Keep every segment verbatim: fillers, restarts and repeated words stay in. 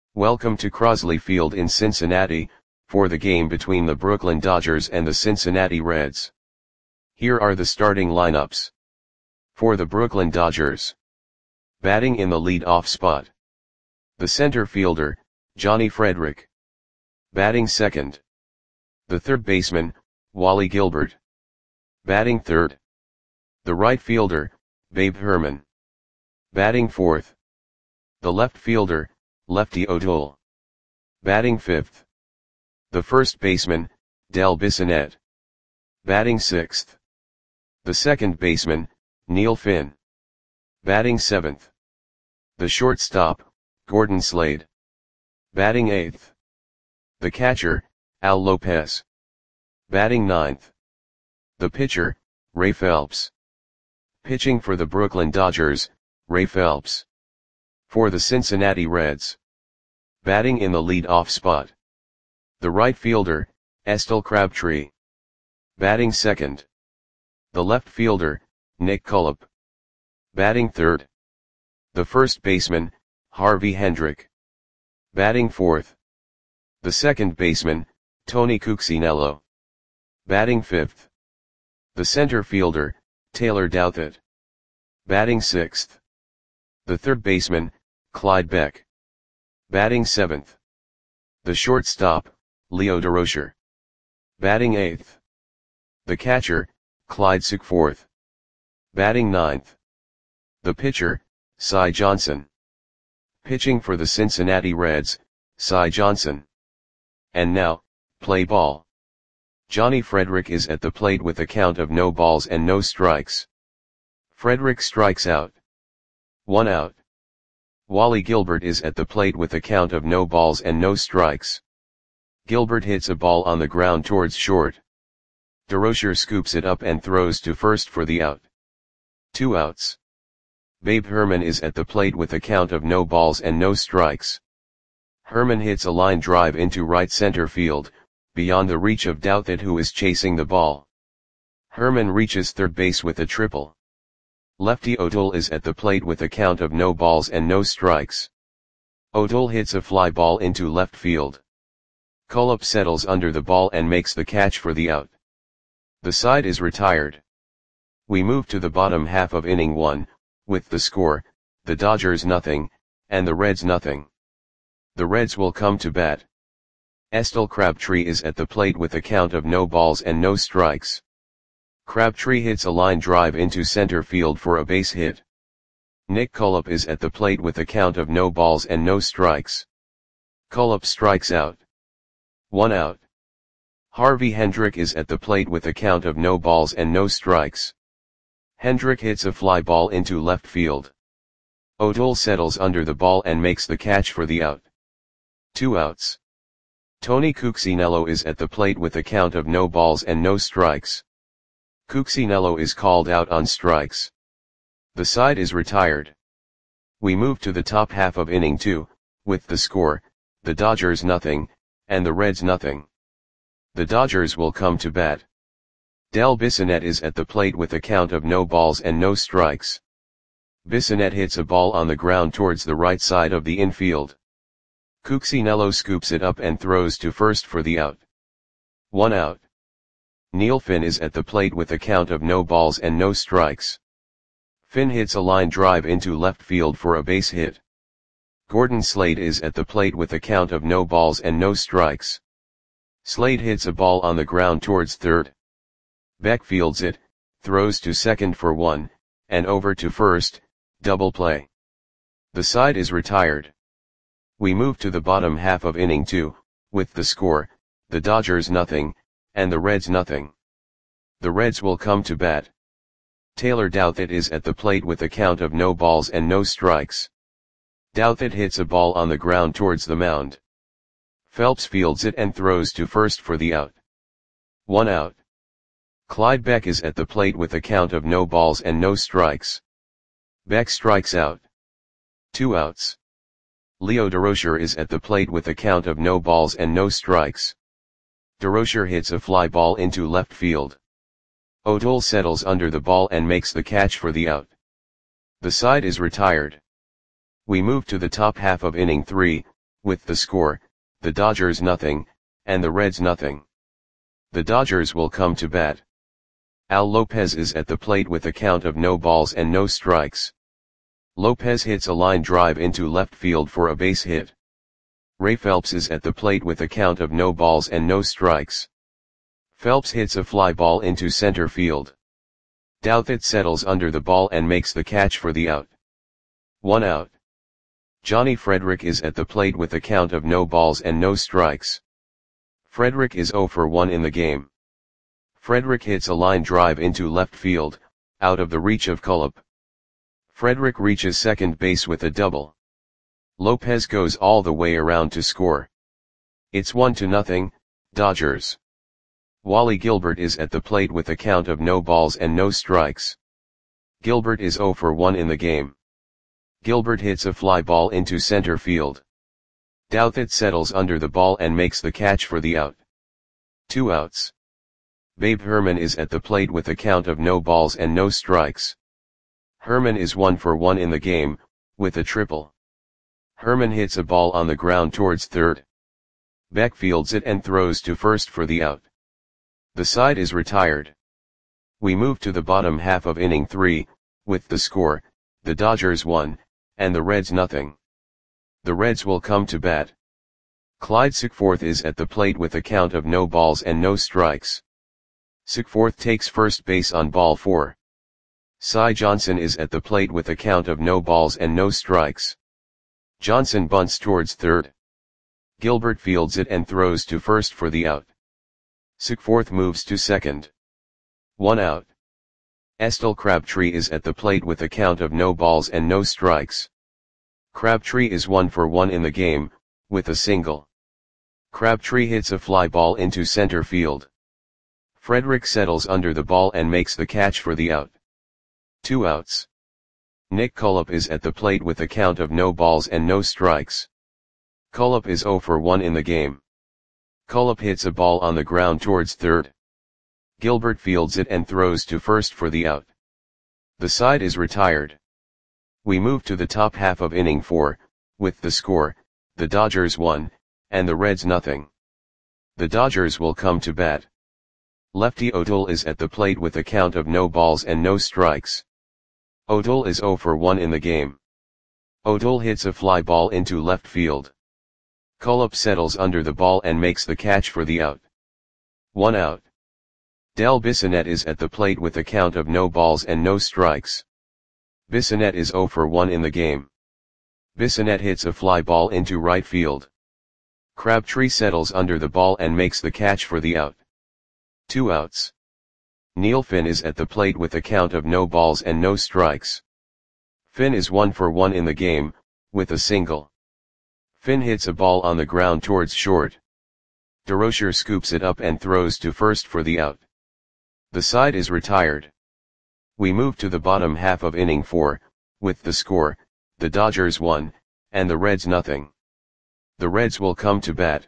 Welcome to Crosley Field in Cincinnati, for the game between the Brooklyn Dodgers and the Cincinnati Reds. Here are the starting lineups. For the Brooklyn Dodgers. Batting in the lead-off spot. The center fielder, Johnny Frederick. Batting second. The third baseman, Wally Gilbert. Batting third. The right fielder, Babe Herman. Batting fourth. The left fielder, Lefty O'Toole. Batting fifth. The first baseman, Del Bissonette. Batting sixth. The second baseman, Neil Finn. Batting seventh. The shortstop, Gordon Slade. Batting eighth. The catcher, Al Lopez. Batting ninth. The pitcher, Ray Phelps. Pitching for the Brooklyn Dodgers, Ray Phelps. For the Cincinnati Reds. Batting in the lead-off spot. The right fielder, Estelle Crabtree. Batting second. The left fielder, Nick Cullop. Batting third. The first baseman, Harvey Hendrick. Batting fourth. The second baseman, Tony Cuccinello. Batting fifth. The center fielder, Taylor Douthit. Batting sixth. The third baseman, Clyde Beck. Batting seventh. The shortstop, Leo Durocher. Batting eighth. The catcher, Clyde Sukeforth. Batting ninth. The pitcher, Cy Johnson. Pitching for the Cincinnati Reds, Cy Johnson. And now, play ball. Johnny Frederick is at the plate with a count of no balls and no strikes. Frederick strikes out. One out. Wally Gilbert is at the plate with a count of no balls and no strikes. Gilbert hits a ball on the ground towards short. Durocher scoops it up and throws to first for the out. Two outs. Babe Herman is at the plate with a count of no balls and no strikes. Herman hits a line drive into right center field, beyond the reach of Douthit, who is chasing the ball. Herman reaches third base with a triple. Lefty O'Toole is at the plate with a count of no balls and no strikes. O'Toole hits a fly ball into left field. Cullop settles under the ball and makes the catch for the out. The side is retired. We move to the bottom half of inning one, with the score, the Dodgers nothing, and the Reds nothing. The Reds will come to bat. Estelle Crabtree is at the plate with a count of no balls and no strikes. Crabtree hits a line drive into center field for a base hit. Nick Cullop is at the plate with a count of no balls and no strikes. Cullop strikes out. One out. Harvey Hendrick is at the plate with a count of no balls and no strikes. Hendrick hits a fly ball into left field. O'Toole settles under the ball and makes the catch for the out. Two outs. Tony Cuccinello is at the plate with a count of no balls and no strikes. Cuccinello is called out on strikes. The side is retired. We move to the top half of inning two, with the score, the Dodgers nothing, and the Reds nothing. The Dodgers will come to bat. Del Bissonette is at the plate with a count of no balls and no strikes. Bissonette hits a ball on the ground towards the right side of the infield. Cuccinello scoops it up and throws to first for the out. One out. Neil Finn is at the plate with a count of no balls and no strikes. Finn hits a line drive into left field for a base hit. Gordon Slade is at the plate with a count of no balls and no strikes. Slade hits a ball on the ground towards third. Beck fields it, throws to second for one, and over to first, double play. The side is retired. We move to the bottom half of inning two, with the score, the Dodgers nothing, and the Reds nothing. The Reds will come to bat. Taylor Douthit is at the plate with a count of no balls and no strikes. Douthit hits a ball on the ground towards the mound. Phelps fields it and throws to first for the out. One out. Clyde Beck is at the plate with a count of no balls and no strikes. Beck strikes out. Two outs. Leo Durocher is at the plate with a count of no balls and no strikes. Durocher hits a fly ball into left field. O'Toole settles under the ball and makes the catch for the out. The side is retired. We move to the top half of inning three, with the score, the Dodgers nothing, and the Reds nothing. The Dodgers will come to bat. Al Lopez is at the plate with a count of no balls and no strikes. Lopez hits a line drive into left field for a base hit. Ray Phelps is at the plate with a count of no balls and no strikes. Phelps hits a fly ball into center field. Douthit settles under the ball and makes the catch for the out. One out. Johnny Frederick is at the plate with a count of no balls and no strikes. Frederick is zero for one in the game. Frederick hits a line drive into left field, out of the reach of Cullip. Frederick reaches second base with a double. Lopez goes all the way around to score. It's one to nothing, Dodgers. Wally Gilbert is at the plate with a count of no balls and no strikes. Gilbert is zero for one in the game. Gilbert hits a fly ball into center field. Douthit settles under the ball and makes the catch for the out. Two outs. Babe Herman is at the plate with a count of no balls and no strikes. Herman is one for one in the game, with a triple. Herman hits a ball on the ground towards third. Beck fields it and throws to first for the out. The side is retired. We move to the bottom half of inning three, with the score, the Dodgers one, and the Reds nothing. The Reds will come to bat. Clyde Sickforth is at the plate with a count of no balls and no strikes. Sickforth takes first base on ball four. Cy Johnson is at the plate with a count of no balls and no strikes. Johnson bunts towards third. Gilbert fields it and throws to first for the out. Sickforth moves to second. One out. Estelle Crabtree is at the plate with a count of no balls and no strikes. Crabtree is one for one in the game, with a single. Crabtree hits a fly ball into center field. Frederick settles under the ball and makes the catch for the out. Two outs. Nick Cullip is at the plate with a count of no balls and no strikes. Cullip is zero for one in the game. Cullip hits a ball on the ground towards third. Gilbert fields it and throws to first for the out. The side is retired. We move to the top half of inning four, with the score, the Dodgers one, and the Reds nothing. The Dodgers will come to bat. Lefty O'Toole is at the plate with a count of no balls and no strikes. O'Toole is zero for one in the game. O'Toole hits a fly ball into left field. Cullip settles under the ball and makes the catch for the out. One out. Del Bissonette is at the plate with a count of no balls and no strikes. Bissonette is zero for one in the game. Bissonette hits a fly ball into right field. Crabtree settles under the ball and makes the catch for the out. Two outs. Neil Finn is at the plate with a count of no balls and no strikes. Finn is one for one in the game, with a single. Finn hits a ball on the ground towards short. DeRocher scoops it up and throws to first for the out. The side is retired. We move to the bottom half of inning four, with the score, the Dodgers one, and the Reds nothing. The Reds will come to bat.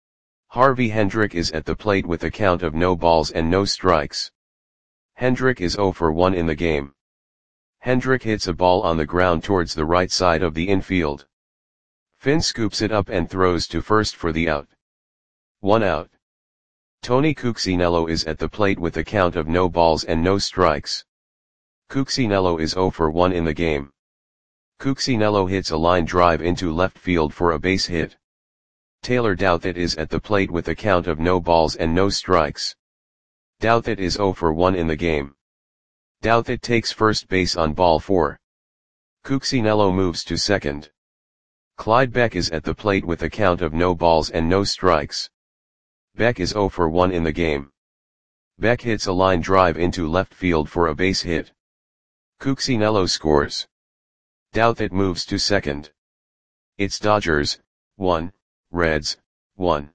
Harvey Hendrick is at the plate with a count of no balls and no strikes. Hendrick is zero for one in the game. Hendrick hits a ball on the ground towards the right side of the infield. Finn scoops it up and throws to first for the out. One out. Tony Cuccinello is at the plate with a count of no balls and no strikes. Cuccinello is zero for one in the game. Cuccinello hits a line drive into left field for a base hit. Taylor Douthit is at the plate with a count of no balls and no strikes. Douthit is zero for one in the game. Douthit takes first base on ball four. Cuccinello moves to second. Clyde Beck is at the plate with a count of no balls and no strikes. Beck is zero for one in the game. Beck hits a line drive into left field for a base hit. Cuccinello scores. Douthit moves to second. It's Dodgers, one, Reds, one.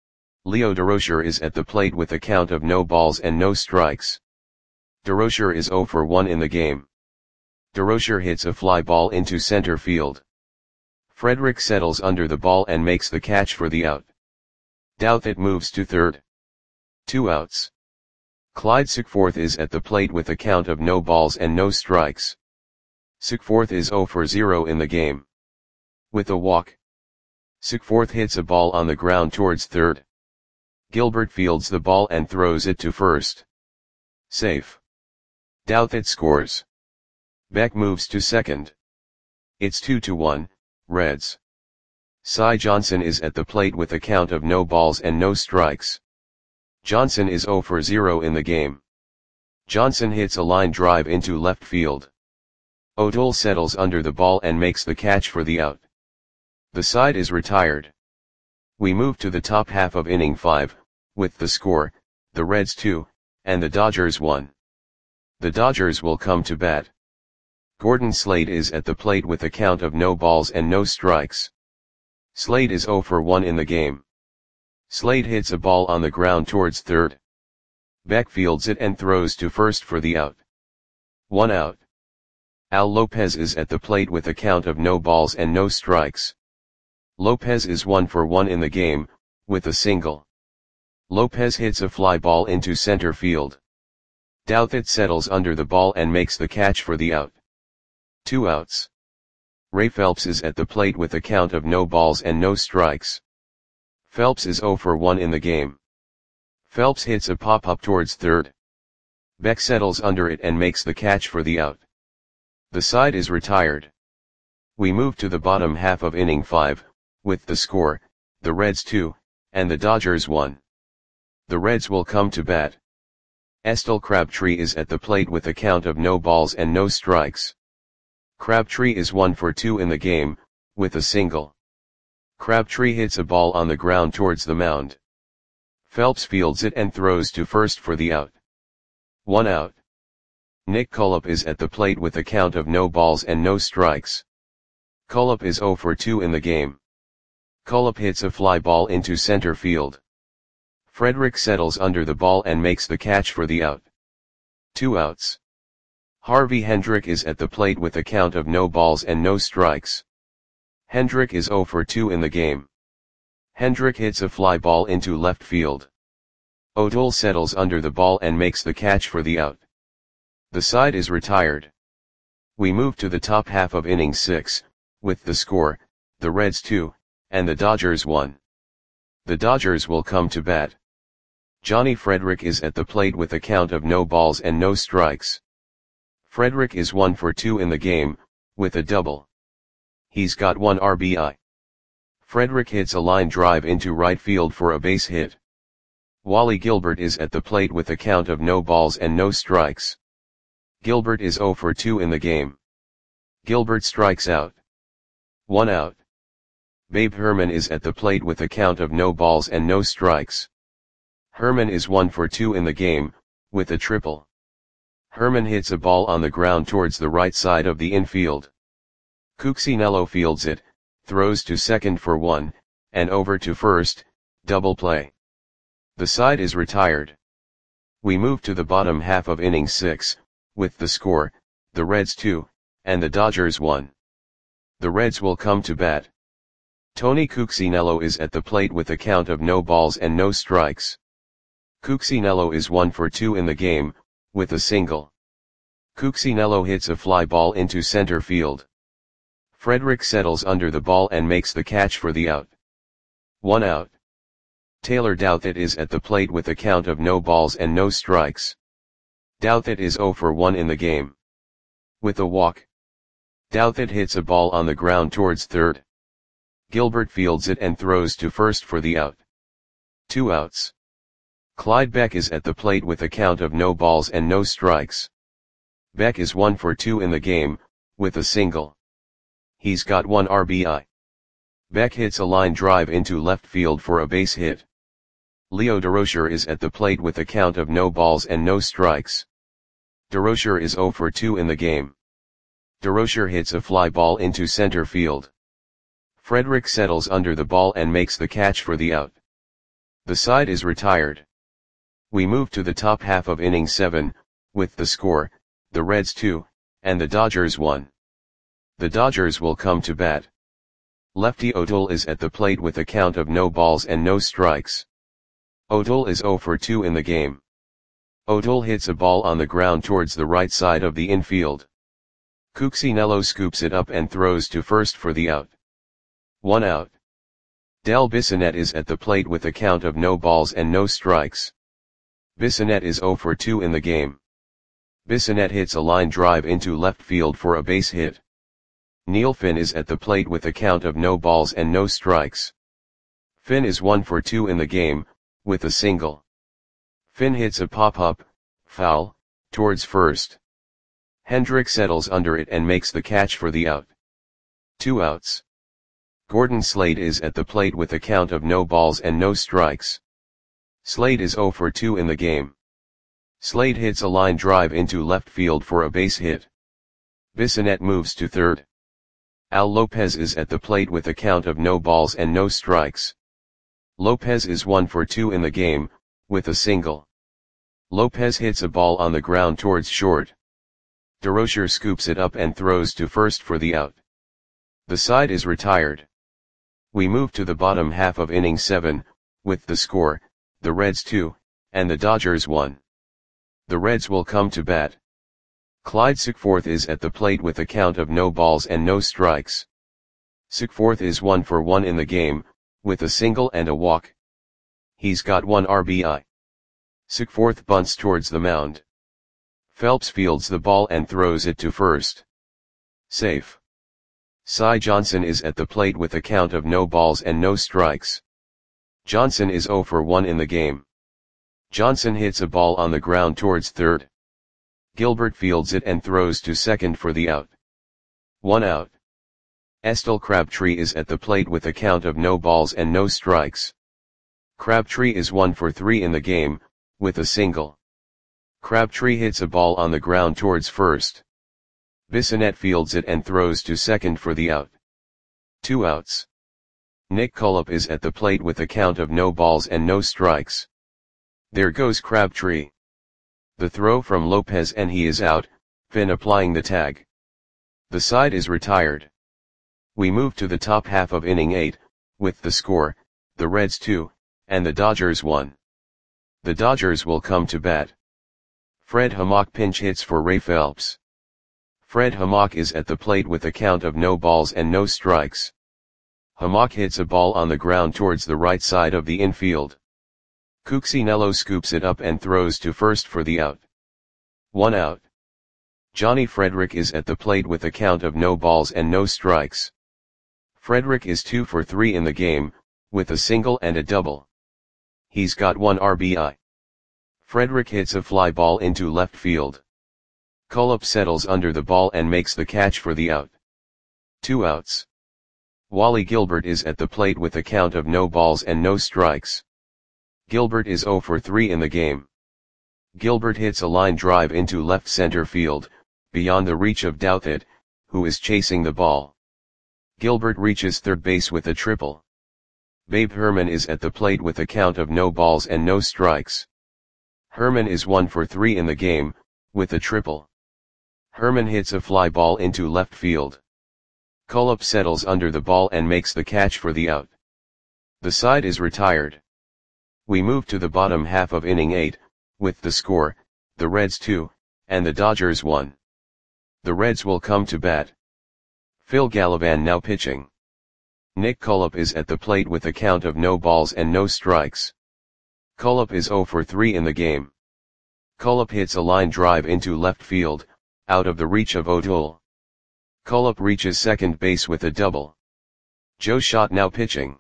Leo DeRocher is at the plate with a count of no balls and no strikes. DeRocher is zero for one in the game. DeRocher hits a fly ball into center field. Frederick settles under the ball and makes the catch for the out. Douthit moves to third. Two outs. Clyde Sickforth is at the plate with a count of no balls and no strikes. Sickforth is zero for zero in the game. With a walk. Suckforth hits a ball on the ground towards third. Gilbert fields the ball and throws it to first. Safe. Douthit scores. Beck moves to second. It's two to one, Reds. Cy Johnson is at the plate with a count of no balls and no strikes. Johnson is zero for zero in the game. Johnson hits a line drive into left field. O'Toole settles under the ball and makes the catch for the out. The side is retired. We move to the top half of inning five, with the score, the Reds two, and the Dodgers one. The Dodgers will come to bat. Gordon Slade is at the plate with a count of no balls and no strikes. Slade is zero for one in the game. Slade hits a ball on the ground towards third. Beck fields it and throws to first for the out. One out. Al Lopez is at the plate with a count of no balls and no strikes. Lopez is one for one in the game, with a single. Lopez hits a fly ball into center field. Douthit settles under the ball and makes the catch for the out. Two outs. Ray Phelps is at the plate with a count of no balls and no strikes. Phelps is zero for one in the game. Phelps hits a pop-up towards third. Beck settles under it and makes the catch for the out. The side is retired. We move to the bottom half of inning five, with the score, the Reds two, and the Dodgers one. The Reds will come to bat. Estelle Crabtree is at the plate with a count of no balls and no strikes. Crabtree is one for two in the game, with a single. Crabtree hits a ball on the ground towards the mound. Phelps fields it and throws to first for the out. One out. Nick Cullip is at the plate with a count of no balls and no strikes. Cullip is zero for two in the game. Cullip hits a fly ball into center field. Frederick settles under the ball and makes the catch for the out. Two outs. Harvey Hendrick is at the plate with a count of no balls and no strikes. Hendrick is zero for two in the game. Hendrick hits a fly ball into left field. O'Toole settles under the ball and makes the catch for the out. The side is retired. We move to the top half of inning six, with the score, the Reds two, and the Dodgers one. The Dodgers will come to bat. Johnny Frederick is at the plate with a count of no balls and no strikes. Frederick is one for two in the game, with a double. He's got one R B I. Frederick hits a line drive into right field for a base hit. Wally Gilbert is at the plate with a count of no balls and no strikes. Gilbert is zero for two in the game. Gilbert strikes out. One out. Babe Herman is at the plate with a count of no balls and no strikes. Herman is one for two in the game, with a triple. Herman hits a ball on the ground towards the right side of the infield. Cuccinello fields it, throws to second for one, and over to first, double play. The side is retired. We move to the bottom half of inning six, with the score, the Reds two, and the Dodgers one. The Reds will come to bat. Tony Cuccinello is at the plate with a count of no balls and no strikes. Cuccinello is one for two in the game, with a single. Cuccinello hits a fly ball into center field. Frederick settles under the ball and makes the catch for the out. One out. Taylor Douthit is at the plate with a count of no balls and no strikes. Douthit is zero for one in the game. With a walk. Douthit hits a ball on the ground towards third. Gilbert fields it and throws to first for the out. Two outs. Clyde Beck is at the plate with a count of no balls and no strikes. Beck is one for two in the game, with a single. He's got one R B I. Beck hits a line drive into left field for a base hit. Leo Durocher is at the plate with a count of no balls and no strikes. Durocher is zero for two in the game. Durocher hits a fly ball into center field. Frederick settles under the ball and makes the catch for the out. The side is retired. We move to the top half of inning seven, with the score, the Reds two, and the Dodgers one. The Dodgers will come to bat. Lefty O'Toole is at the plate with a count of no balls and no strikes. O'Toole is zero for two in the game. O'Toole hits a ball on the ground towards the right side of the infield. Cuccinello scoops it up and throws to first for the out. One out. Del Bissonette is at the plate with a count of no balls and no strikes. Bissonette is zero for two in the game. Bissonette hits a line drive into left field for a base hit. Neil Finn is at the plate with a count of no balls and no strikes. Finn is one for two in the game, with a single. Finn hits a pop-up, foul, towards first. Hendrick settles under it and makes the catch for the out. Two outs. Gordon Slade is at the plate with a count of no balls and no strikes. Slade is zero for two in the game. Slade hits a line drive into left field for a base hit. Bissonette moves to third. Al Lopez is at the plate with a count of no balls and no strikes. Lopez is one for two in the game, with a single. Lopez hits a ball on the ground towards short. DeRocher scoops it up and throws to first for the out. The side is retired. We move to the bottom half of inning seven, with the score, the Reds two, and the Dodgers one. The Reds will come to bat. Clyde Sickforth is at the plate with a count of no balls and no strikes. Sickforth is one for one in the game, with a single and a walk. He's got one R B I. Sickforth bunts towards the mound. Phelps fields the ball and throws it to first. Safe. Cy Johnson is at the plate with a count of no balls and no strikes. Johnson is zero for one in the game. Johnson hits a ball on the ground towards third. Gilbert fields it and throws to second for the out. One out. Estel Crabtree is at the plate with a count of no balls and no strikes. Crabtree is one for three in the game, with a single. Crabtree hits a ball on the ground towards first. Bissonette fields it and throws to second for the out. Two outs. Nick Cullip is at the plate with a count of no balls and no strikes. There goes Crabtree. The throw from Lopez and he is out, Finn applying the tag. The side is retired. We move to the top half of inning eight, with the score, the Reds two, and the Dodgers one. The Dodgers will come to bat. Fred Hammock pinch hits for Ray Phelps. Fred Hammock is at the plate with a count of no balls and no strikes. Hammock hits a ball on the ground towards the right side of the infield. Cuccinello scoops it up and throws to first for the out. One out. Johnny Frederick is at the plate with a count of no balls and no strikes. Frederick is two for three in the game, with a single and a double. He's got one R B I. Frederick hits a fly ball into left field. Cullip settles under the ball and makes the catch for the out. Two outs. Wally Gilbert is at the plate with a count of no balls and no strikes. Gilbert is zero for three in the game. Gilbert hits a line drive into left center field, beyond the reach of Douthit, who is chasing the ball. Gilbert reaches third base with a triple. Babe Herman is at the plate with a count of no balls and no strikes. Herman is one for three in the game, with a triple. Herman hits a fly ball into left field. Cullip settles under the ball and makes the catch for the out. The side is retired. We move to the bottom half of inning eight, with the score, the Reds two, and the Dodgers one. The Reds will come to bat. Phil Gallivant now pitching. Nick Cullip is at the plate with a count of no balls and no strikes. Cullip is zero for three in the game. Cullip hits a line drive into left field, out of the reach of O'Toole. Cullip reaches second base with a double. Joe Schott now pitching.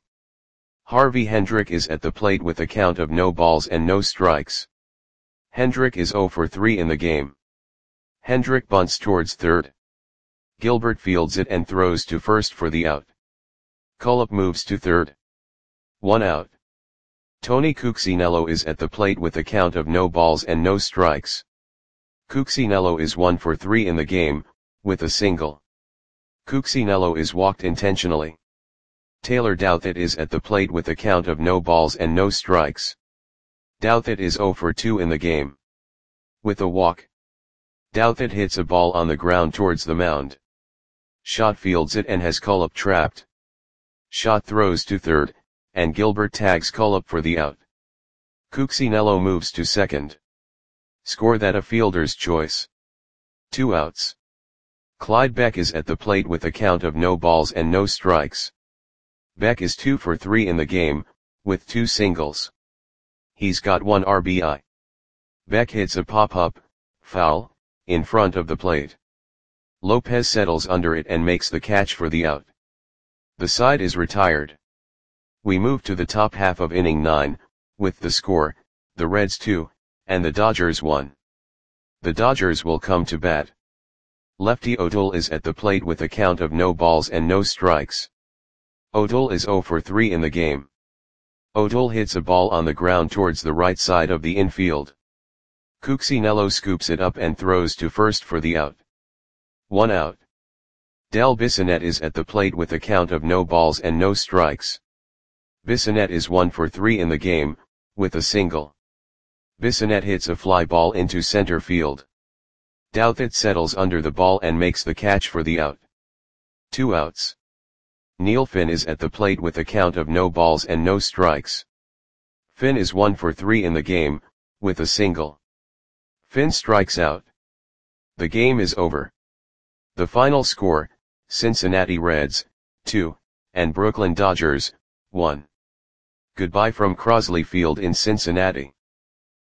Harvey Hendrick is at the plate with a count of no balls and no strikes. Hendrick is zero for three in the game. Hendrick bunts towards third. Gilbert fields it and throws to first for the out. Cullip moves to third. One out. Tony Cuccinello is at the plate with a count of no balls and no strikes. Cuccinello is one for three in the game, with a single. Cuccinello is walked intentionally. Taylor Douthit is at the plate with a count of no balls and no strikes. Douthit is zero for two in the game. With a walk. Douthit hits a ball on the ground towards the mound. Schott fields it and has Cullip trapped. Schott throws to third, and Gilbert tags Cullip for the out. Cuccinello moves to second. Score that a fielder's choice. Two outs. Clyde Beck is at the plate with a count of no balls and no strikes. Beck is two for three in the game, with two singles. He's got one R B I. Beck hits a pop-up, foul, in front of the plate. Lopez settles under it and makes the catch for the out. The side is retired. We move to the top half of inning nine, with the score, the Reds two, and the Dodgers one. The Dodgers will come to bat. Lefty O'Toole is at the plate with a count of no balls and no strikes. O'Toole is zero for three in the game. O'Toole hits a ball on the ground towards the right side of the infield. Cuccinello scoops it up and throws to first for the out. One out. Del Bissonette is at the plate with a count of no balls and no strikes. Bissonette is one for three in the game, with a single. Bissonette hits a fly ball into center field. Douthit settles under the ball and makes the catch for the out. Two outs. Neil Finn is at the plate with a count of no balls and no strikes. Finn is one for three in the game, with a single. Finn strikes out. The game is over. The final score, Cincinnati Reds, two, and Brooklyn Dodgers, one. Goodbye from Crosley Field in Cincinnati.